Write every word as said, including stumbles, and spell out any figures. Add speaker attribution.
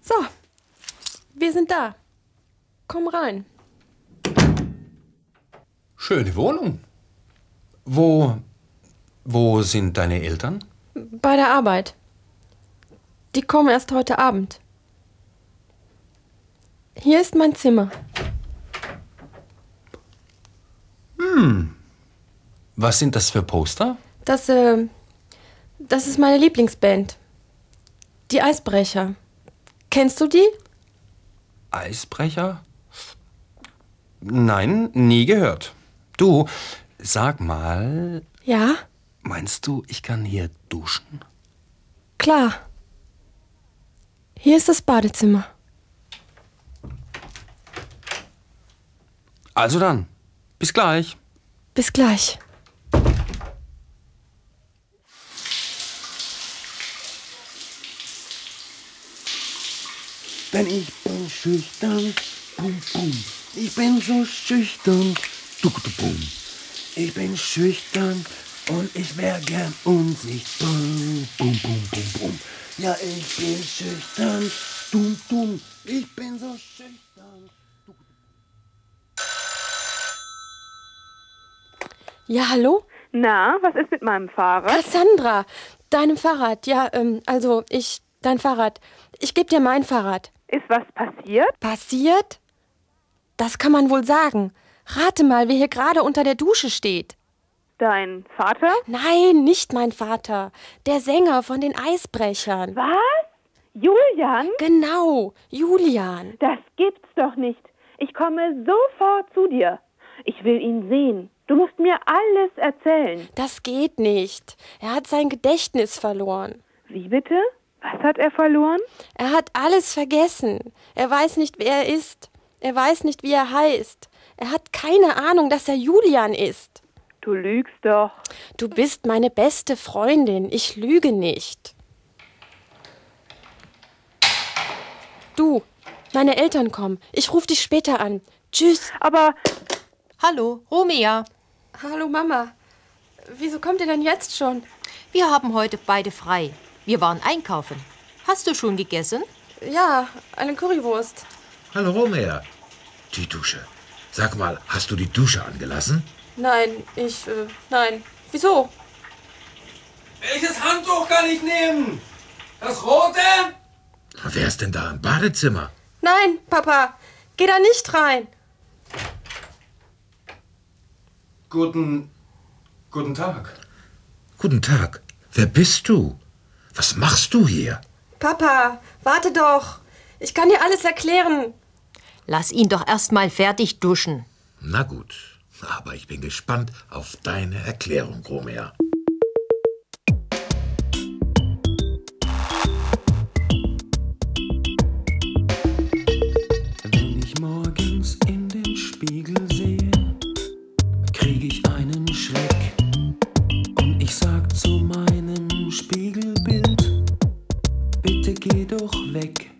Speaker 1: So, wir sind da. Komm rein.
Speaker 2: Schöne Wohnung. Wo, wo sind deine Eltern?
Speaker 1: Bei der Arbeit. Die kommen erst heute Abend. Hier ist mein Zimmer.
Speaker 2: Hm. Was sind das für Poster?
Speaker 1: Das, äh, das ist meine Lieblingsband. Die Eisbrecher. Kennst du die?
Speaker 2: Eisbrecher? Nein, nie gehört. Du, sag mal,
Speaker 1: Ja,
Speaker 2: meinst du, ich kann hier duschen?
Speaker 1: klar. Hier ist das Badezimmer.
Speaker 2: Also dann, bis gleich.
Speaker 1: Bis gleich.
Speaker 3: Denn ich bin schüchtern, bum, bum. Ich bin so schüchtern, du, du, bum. Ich bin schüchtern und ich wär gern unsichtbar, bum, bum, bum, bum. Ja, ich bin schüchtern, dumm, dumm. Ich bin so schüchtern.
Speaker 1: Ja, hallo?
Speaker 4: Na, was ist mit meinem Fahrrad?
Speaker 1: Cassandra, deinem Fahrrad. Ja, ähm, also ich, dein Fahrrad. Ich geb dir mein Fahrrad.
Speaker 4: Ist was passiert?
Speaker 1: Passiert? Das kann man wohl sagen. Rate mal, wer hier gerade unter der Dusche steht.
Speaker 4: Dein Vater?
Speaker 1: Nein, nicht mein Vater. Der Sänger von den Eisbrechern.
Speaker 4: Was? Julian?
Speaker 1: Genau, Julian.
Speaker 4: Das gibt's doch nicht. Ich komme sofort zu dir. Ich will ihn sehen. Du musst mir alles erzählen.
Speaker 1: Das geht nicht. Er hat sein Gedächtnis verloren.
Speaker 4: Wie bitte? Was hat er verloren?
Speaker 1: Er hat alles vergessen. Er weiß nicht, wer er ist. Er weiß nicht, wie er heißt. Er hat keine Ahnung, dass er Julian ist.
Speaker 4: Du lügst doch.
Speaker 1: Du bist meine beste Freundin. Ich lüge nicht. Du, meine Eltern kommen. Ich rufe dich später an. Tschüss.
Speaker 4: Aber
Speaker 5: Hallo, Romea.
Speaker 1: Hallo Mama. Wieso kommt ihr denn jetzt schon?
Speaker 5: Wir haben heute beide frei. Wir waren einkaufen. Hast du schon gegessen?
Speaker 1: Ja, eine Currywurst.
Speaker 3: Hallo Romea. Die Dusche. Sag mal, hast du die Dusche angelassen?
Speaker 1: Nein, ich, äh, nein. Wieso?
Speaker 2: Welches Handtuch kann ich nehmen? Das rote?
Speaker 3: Wer ist denn da im Badezimmer?
Speaker 1: Nein, Papa. Geh da nicht rein.
Speaker 2: Guten, guten Tag.
Speaker 3: Guten Tag. Wer bist du? Was machst du hier?
Speaker 1: Papa, warte doch. Ich kann dir alles erklären.
Speaker 5: Lass ihn doch erst mal fertig duschen.
Speaker 3: Na gut, aber ich bin gespannt auf deine Erklärung, Romea.
Speaker 6: Wenn ich morgens in den Spiegel sehe, krieg ich einen Schreck. Und ich sag zu meinem Spiegelbild, bitte geh doch weg.